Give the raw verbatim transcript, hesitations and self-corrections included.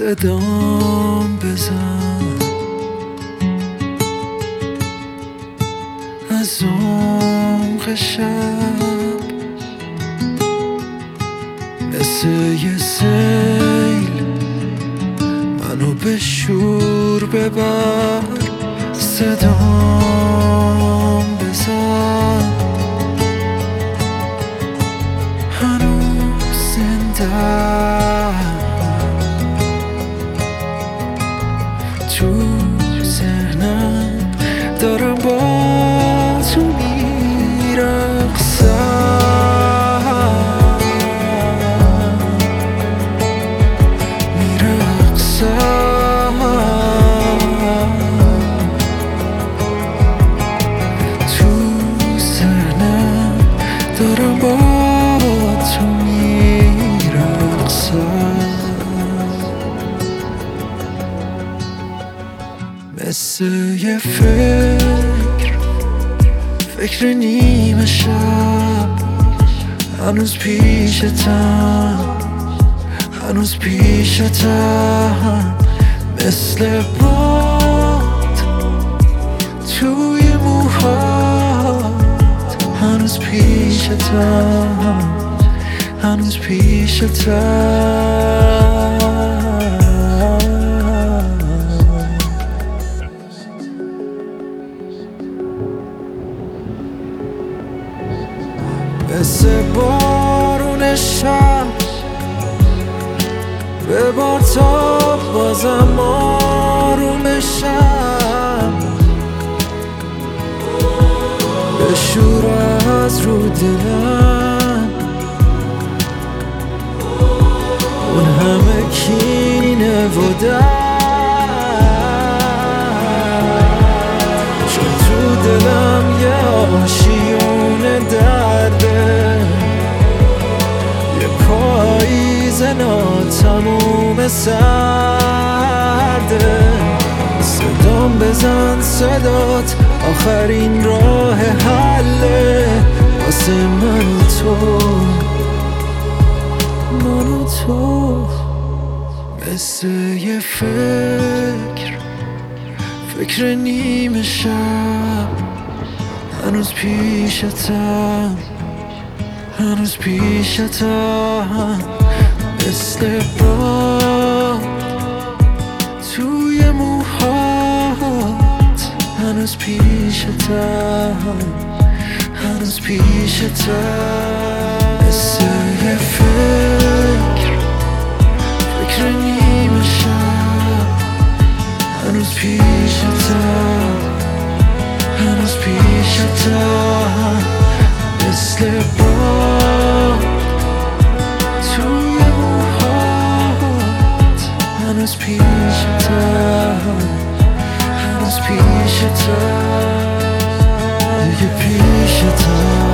صدام بزن از عمق شب، مثل یه سیل منو به شور ببر. صدام بزن هنوز زنده تو ذهنم، دارم با تو میرقصم میرقصم تو ذهنم، دارم با تو میرقصم. مثل یه فکر فکر نیمه شب، هنوز پیشتم هنوز پیشتم. مثل باد توی موهات، هنوز پیشتم هنوز پیشتم. مثل بارون شب ببار تا بازم آروم بشم، بشور از رو دلم اون همه کینه و درد، چون تو دلم یه آشیون درده، یه پاییز ناتموم سرده. صدام بزن صدات آخرین راه حله، واسه من و تو من و تو. مثل یه فکر فکر نیمه شب، هنوز پیشتم هنوز پیشتم. مثل باد توی موهات، هنوز پیشتم هنوز پیشتم. مثل یه فکر فکر نیمه شب، هنوز پیشتم هنوز پیشتم. مثل باد توی موهات، هنوز پیشتم هنوز پیشتم دیگه پیشتم.